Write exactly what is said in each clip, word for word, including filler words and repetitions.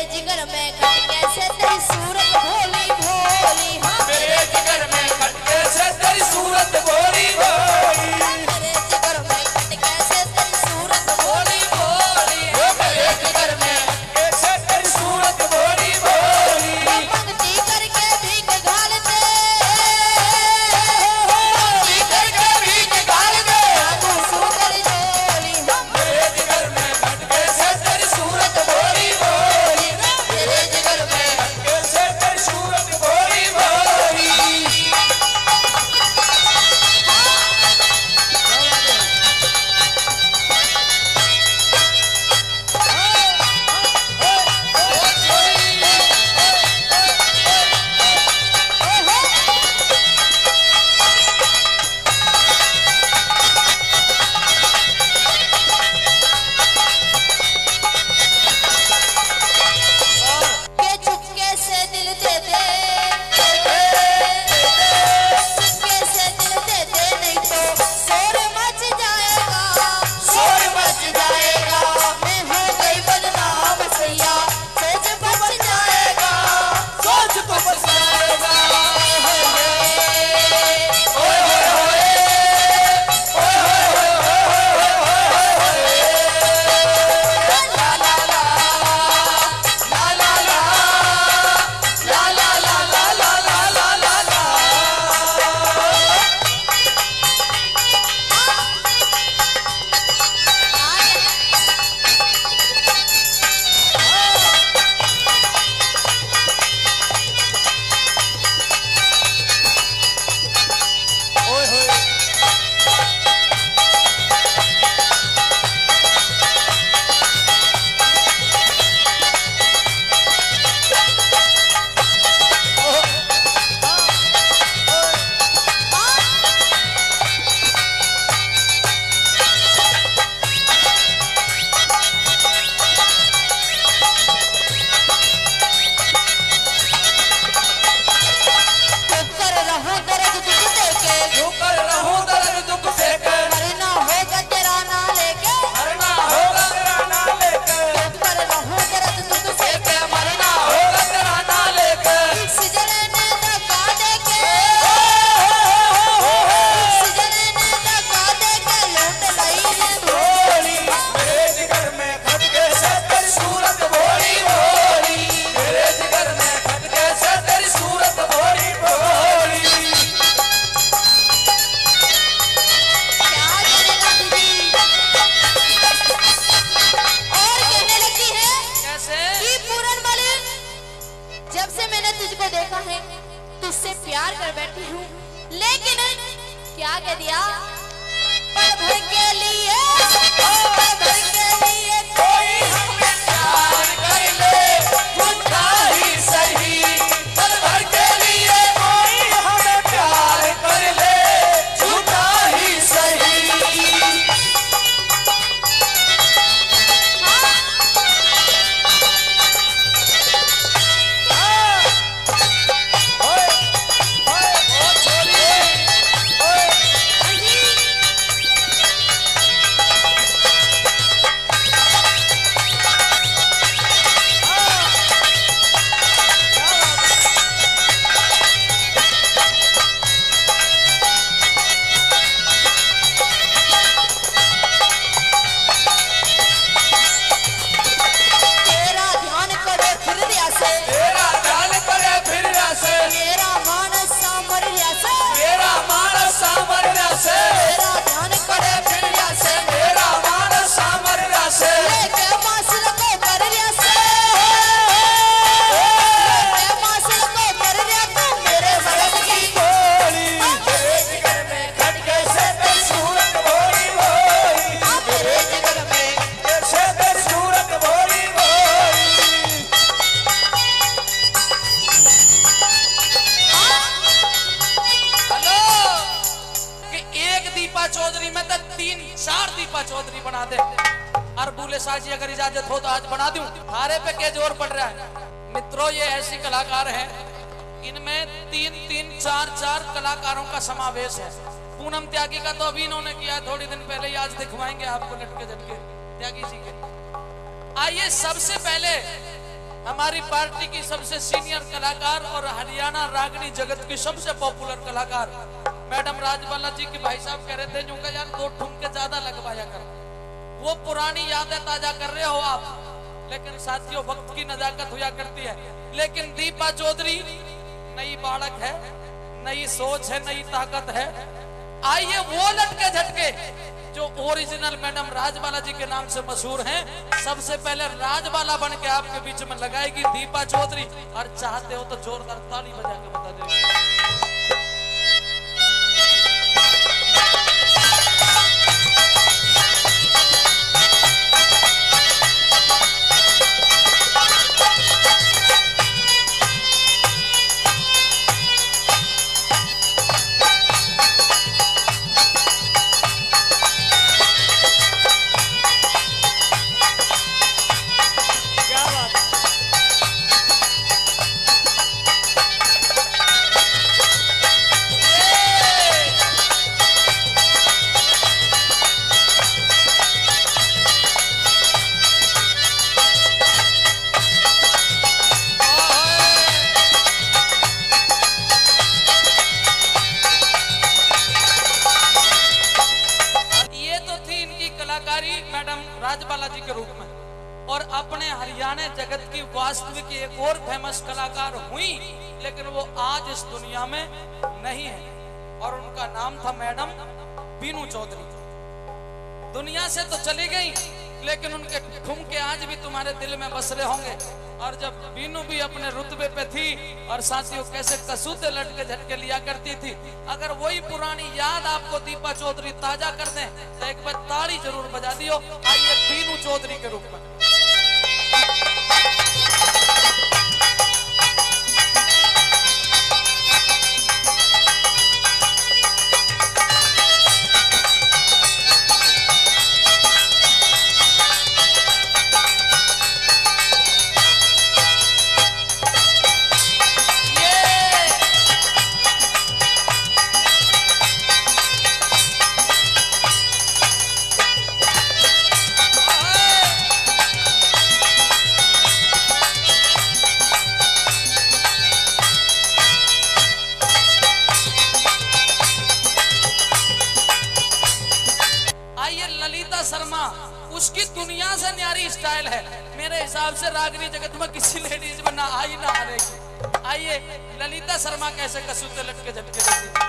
जिगर में खटके से तेरी सूरत भोली भोली, हाँ मेरे जिगर में खटके से तेरी सूरत भोली भोली, मेरे जिगर में खटके से तेरी सूरत भोली भोली, मेरे जिगर में खटके से तेरी सूरत भोली भोली। पंक्ति करके भीख घालते, पंक्ति करके भीख घालते, तू सुंदर जोली, मेरे जिगर में खटके से तेरी सूरत भोली भोली, मेरे जिगर में खटके से तेरी सूरत भोली भोली। के चुपके से दिल दे दे, चुपके से दिल दे दे, नहीं तो शोर मच जाएगा, शोर मच जाएगा, मैं हो गई बदनाम सैया, सोच बच जाएगा, सोच तो पछताएगा। ओए होए, ओए होए होए, ओए होए होए, ओए होए होए, ला ला ला, ला ला ला, ला ला ला ला ला ला ला ला। ओए होए, चुप कर रहो दर्द दुख देके, यूं कर रहूं दर्द दुख सेके, मरना होगा तेरा ना लेके, मरना होगा तेरा नाम लेके, चुप कर रहो दर्द दुख सेके देके, मरना होगा तेरा नाम लेके। इस जने ने धक्का देके, इस जने ने धक्का देके लूट लई रे भोली, मेरे जिगर में खटके से तेरी सूरत भोली भोली, मेरे जिगर में खटके से तेरी सूरत भोली भोली। क्या करेगा दीदी? और कहने लगती है कैसे? कि पूरन मालिक, जब से मैंने तुझको देखा है तुझसे प्यार कर बैठी हूँ, लेकिन क्या कह दिया? पल भर के लिए, पल भर के लिए कोई हमें प्यार कर ले, झूठा ही सही, पल भर के लिए कोई हमें प्यार कर ले, झूठा ही सही। ओए ओए ओ छोरी, ओए तेरा ध्यान करे फिर दिया से, तेरा ध्यान करे फिर से, तेरा मानस सामरिया से, तेरा मानस सामर्या से, तेरा ध्यान करे फिर दिया से, तेरा मानस सामर्या से, लेके मासल को कर दिया से, लेके मासल को कर दिया तू मेरे भरत की भोली, मेरे जिगर में खटके से तेरी सूरत भोली भोली, हाँ, मेरे जिगर में कैसे तेरी सूरत भोली भोली। हेलो, कि एक दीपा चौधरी में तो तीन चार दीपा चौधरी बना दे। और बोले साजी अगर इजाजत हो तो आज बना दूं। थारे पे क्या जोर पड़ रहा है मित्रों? ये ऐसी कलाकार हैं, इनमें तीन तीन चार चार कलाकारों का समावेश है। पूनम त्यागी का तो अभी इन्होंने किया थोड़ी दिन पहले ही, आज दिखवाएंगे आपको लटके झटके त्यागी जी के। आइए सबसे पहले हमारी पार्टी की सबसे सीनियर कलाकार और हरियाणा रागनी जगत की सबसे पॉपुलर कलाकार मैडम राजबाला जी की भाई साहब कह रहे थे जो यार दो ठुमके ज्यादा लगवाया कर। वो पुरानी यादें ताजा कर रहे हो आप, लेकिन साथियों वक्त की नजाकत हुआ करती है। लेकिन दीपा चौधरी नई बालक है, नई सोच है, नई ताकत है। आइए वो लटके झटके जो ओरिजिनल मैडम राजबाला जी के नाम से मशहूर हैं, सबसे पहले राजबाला बन के आपके बीच में लगाएगी दीपा चौधरी। और चाहते हो तो जोरदार ताली बजा के बता दो। मैडम राजबाला जी के रूप में, और अपने हरियाणा जगत की वास्तविक एक और फेमस कलाकार हुई, लेकिन वो आज इस दुनिया में नहीं है। और उनका नाम था मैडम बीनू चौधरी। दुनिया से तो चली गई, लेकिन उनके ठुमके आज भी तुम्हारे दिल में बस रहे होंगे। और जब बीनू भी अपने रुतबे पे थी और साथियों कैसे कसूते लटके झटके लिया करती थी, अगर वही पुरानी याद आपको दीपा चौधरी ताजा कर दें तो एक बार ताली जरूर बजा दियो। आइए बीनू चौधरी के रूप में। शर्मा, उसकी दुनिया से न्यारी स्टाइल है। मेरे हिसाब से रागनी जगत में किसी लेडीज में ना आई ना आएगी। आइए ललिता शर्मा कैसे कसूते लटके झटके देती।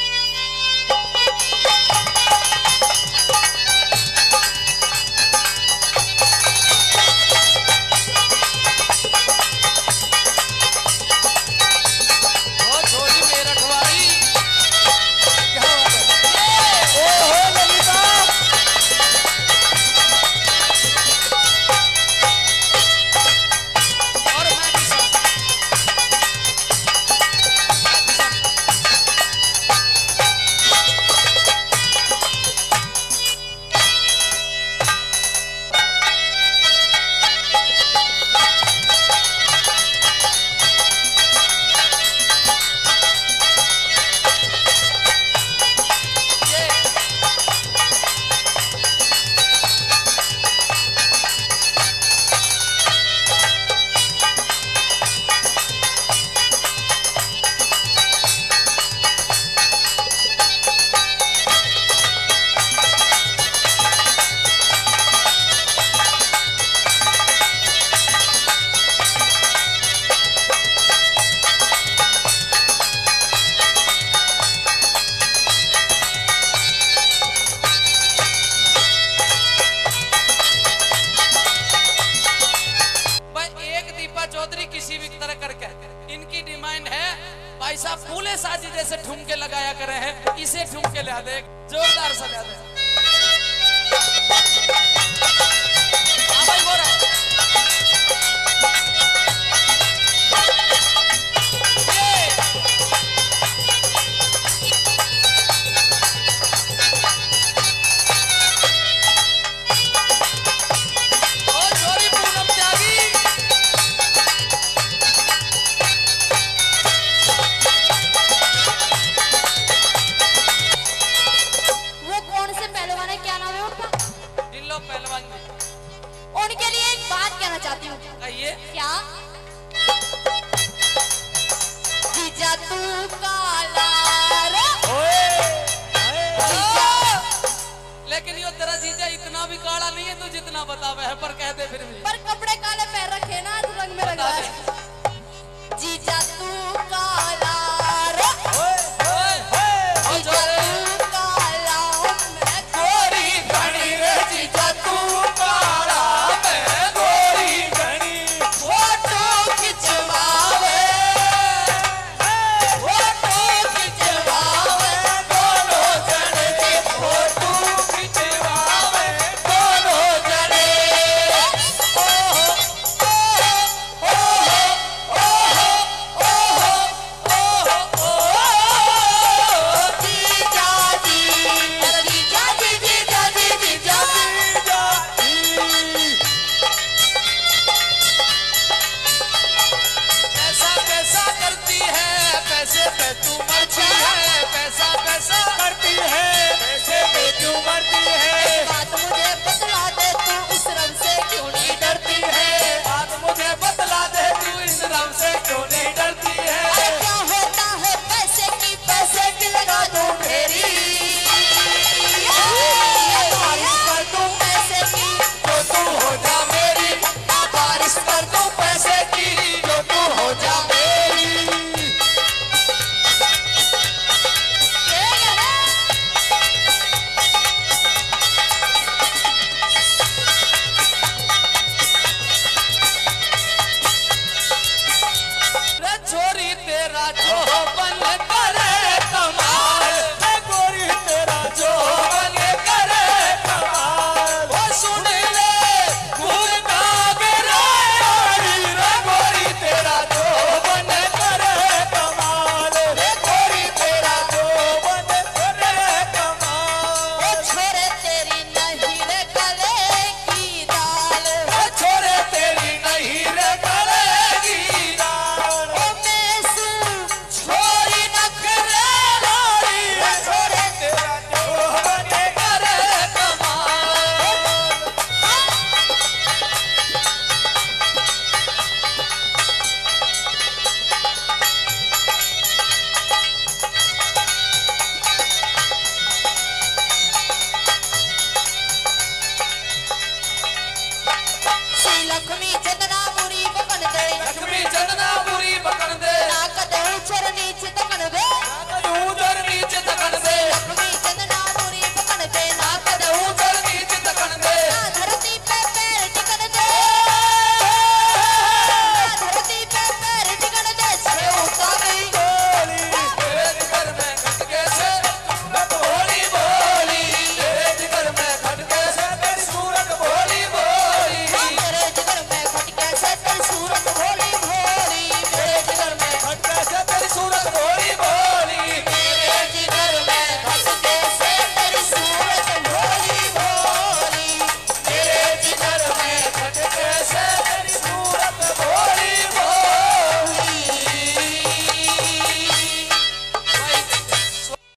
ऐसा फूले साजी जैसे ठुमके लगाया करे हैं, इसे ठुमके ला दे, जोरदार सा ला दे। हाँ भाई बोल रहा वो कौन से ये क्या जीजा तू काला रे लेकिन यो तेरा जीजा इतना भी काला नहीं है तू जितना बतावे है, पर कह दे फिर